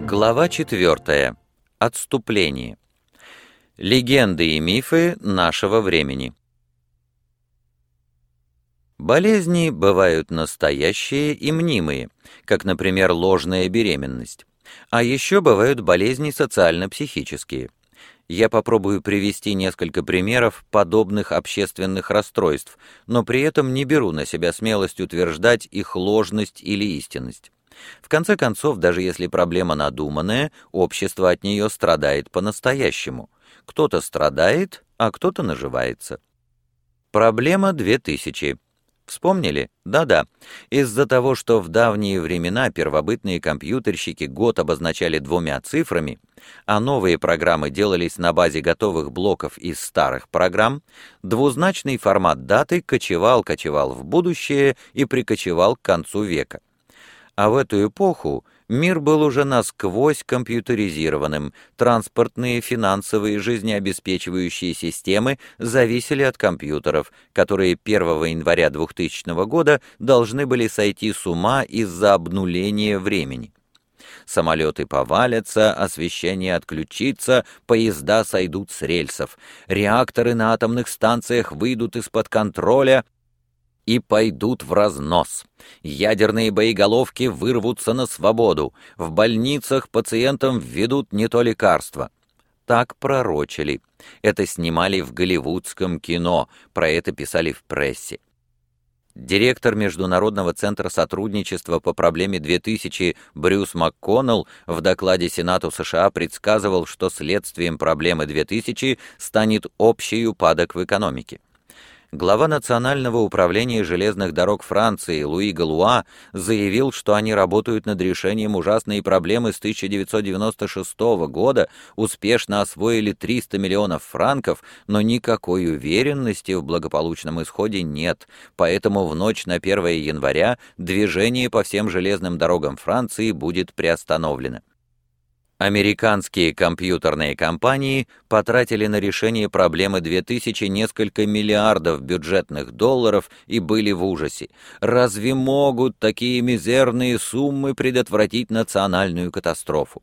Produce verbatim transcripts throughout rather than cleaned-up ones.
Глава четвертая. Отступление. Легенды и мифы нашего времени. Болезни бывают настоящие и мнимые, как, например, ложная беременность. А еще бывают болезни социально-психические. Я попробую привести несколько примеров подобных общественных расстройств, но при этом не беру на себя смелость утверждать их ложность или истинность. В конце концов, даже если проблема надуманная, общество от нее страдает по-настоящему. Кто-то страдает, а кто-то наживается. Проблема две тысячи. Вспомнили? Да-да. Из-за того, что в давние времена первобытные компьютерщики год обозначали двумя цифрами, а новые программы делались на базе готовых блоков из старых программ, двузначный формат даты кочевал-кочевал в будущее и прикочевал к концу века. А в эту эпоху мир был уже насквозь компьютеризированным, транспортные, финансовые, жизнеобеспечивающие системы зависели от компьютеров, которые первого января двухтысячного года должны были сойти с ума из-за обнуления времени. Самолеты повалятся, освещение отключится, поезда сойдут с рельсов, реакторы на атомных станциях выйдут из-под контроля и пойдут в разнос. Ядерные боеголовки вырвутся на свободу. В больницах пациентам введут не то лекарство. Так пророчили. Это снимали в голливудском кино, про это писали в прессе. Директор Международного центра сотрудничества по проблеме две тысячи Брюс МакКоннелл в докладе Сенату США предсказывал, что следствием проблемы две тысячи станет общий упадок в экономике. Глава Национального управления железных дорог Франции Луи Галуа заявил, что они работают над решением ужасной проблемы с тысяча девятьсот девяносто шестого года, успешно освоили триста миллионов франков, но никакой уверенности в благополучном исходе нет, поэтому в ночь на первое января движение по всем железным дорогам Франции будет приостановлено. Американские компьютерные компании потратили на решение проблемы две тысячи несколько миллиардов бюджетных долларов и были в ужасе. Разве могут такие мизерные суммы предотвратить национальную катастрофу?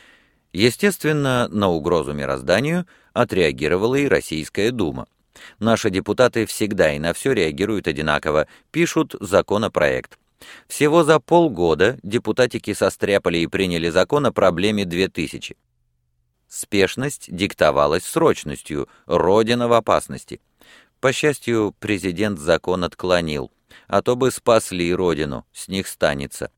Естественно, на угрозу мирозданию отреагировала и Российская Дума. Наши депутаты всегда и на все реагируют одинаково, пишут законопроект. Всего за полгода депутатики состряпали и приняли закон о проблеме две тысячи. Спешность диктовалась срочностью, Родина в опасности. По счастью, президент закон отклонил, а то бы спасли Родину, с них станется.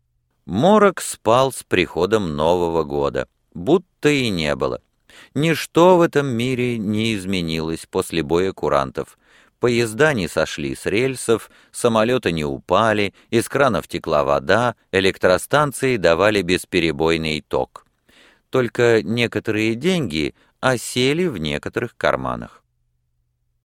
Морок спал с приходом Нового года, будто и не было. Ничто в этом мире не изменилось после боя курантов. Поезда не сошли с рельсов, самолеты не упали, из кранов текла вода, электростанции давали бесперебойный ток. Только некоторые деньги осели в некоторых карманах.